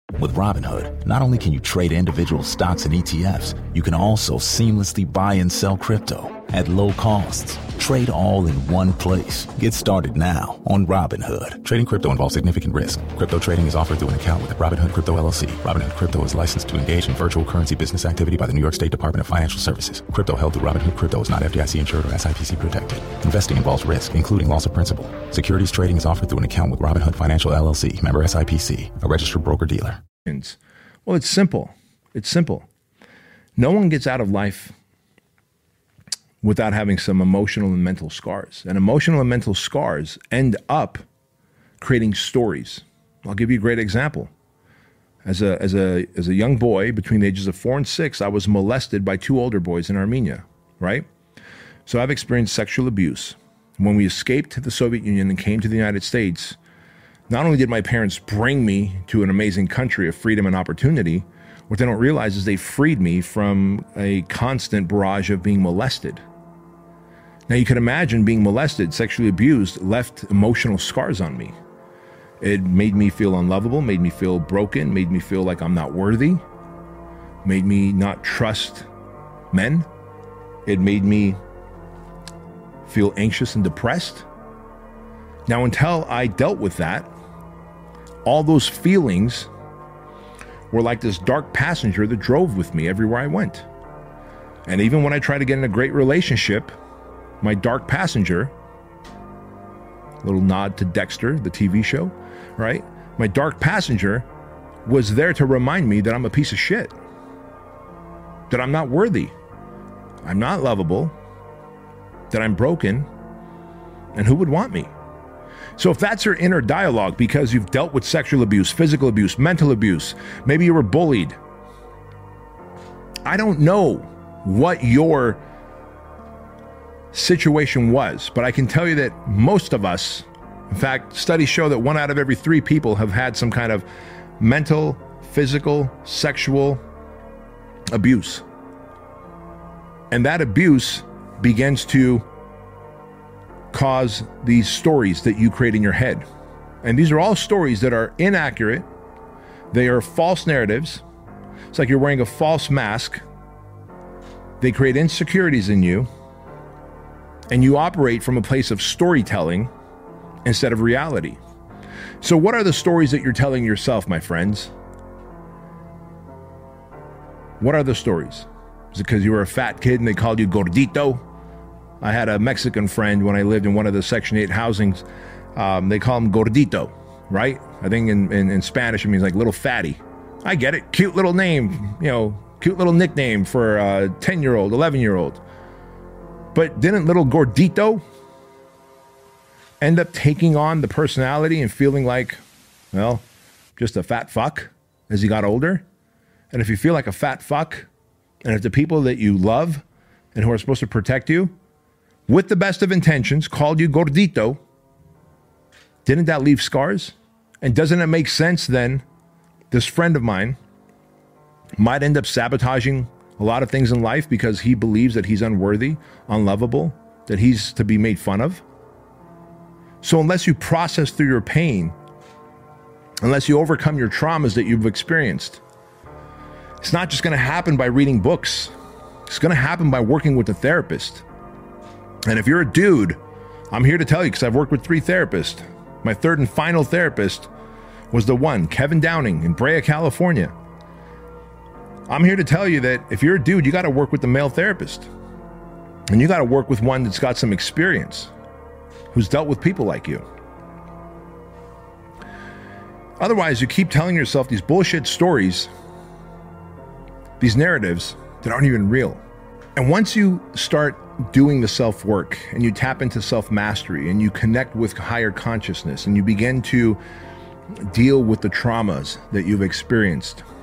With Robinhood, not only can you trade individual stocks and ETFs, you can also seamlessly buy and sell crypto at low costs. Trade all in one place. Get started now on Robinhood. Trading crypto involves significant risk. Crypto trading is offered through an account with Robinhood Crypto LLC. Robinhood Crypto is licensed to engage in virtual currency business activity by the New York State Department of Financial Services. Crypto held through Robinhood Crypto is not FDIC insured or SIPC protected. Investing involves risk, including loss of principal. Securities trading is offered through an account with Robinhood Financial LLC, member SIPC, a registered broker-dealer. Well, it's simple. It's simple. No one gets out of life without having some emotional and mental scars. And emotional and mental scars end up creating stories. I'll give you a great example. As a young boy between the ages of 4 and 6, I was molested by 2 older boys in Armenia, right? So I've experienced sexual abuse. When we escaped the Soviet Union and came to the United States, not only did my parents bring me to an amazing country of freedom and opportunity, what they don't realize is they freed me from a constant barrage of being molested. Now you can imagine being molested, sexually abused, left emotional scars on me. It made me feel unlovable, made me feel broken, made me feel like I'm not worthy, made me not trust men. It made me feel anxious and depressed. Now, until I dealt with that, all those feelings were like this dark passenger that drove with me everywhere I went. And even when I tried to get in a great relationship, my dark passenger, little nod to Dexter, the TV show, right? My dark passenger was there to remind me that I'm a piece of shit, that I'm not worthy, I'm not lovable, that I'm broken, and who would want me? So if that's your inner dialogue because you've dealt with sexual abuse, physical abuse, mental abuse, maybe you were bullied, I don't know what your situation was, but I can tell you that most of us, in fact, studies show that 1 out of every 3 people have had some kind of mental, physical, sexual abuse. And that abuse begins to cause these stories that you create in your head. And these are all stories that are inaccurate. They are false narratives. It's like you're wearing a false mask. They create insecurities in you. And you operate from a place of storytelling instead of reality. So what are the stories that you're telling yourself, my friends? What are the stories? Is it because you were a fat kid and they called you gordito? I had a Mexican friend when I lived in one of the Section 8 housings. They call him gordito, right? I think in Spanish it means like little fatty. I get it. Cute little name, cute little nickname for a 10-year-old, 11-year-old. But didn't little gordito end up taking on the personality and feeling like, well, just a fat fuck as he got older? And if you feel like a fat fuck, and if the people that you love and who are supposed to protect you, with the best of intentions, called you gordito, didn't that leave scars? And doesn't it make sense then this friend of mine might end up sabotaging a lot of things in life because he believes that he's unworthy, unlovable, that he's to be made fun of? So unless you process through your pain, unless you overcome your traumas that you've experienced, it's not just going to happen by reading books. It's going to happen by working with a therapist. And if you're a dude, I'm here to tell you, because I've worked with 3 therapists. My 3rd and final therapist was the one, Kevin Downing in Brea, California. I'm here to tell you that if you're a dude, you got to work with the male therapist. And you got to work with one that's got some experience, who's dealt with people like you. Otherwise, you keep telling yourself these bullshit stories, these narratives that aren't even real. And once you start doing the self-work and you tap into self-mastery and you connect with higher consciousness and you begin to deal with the traumas that you've experienced,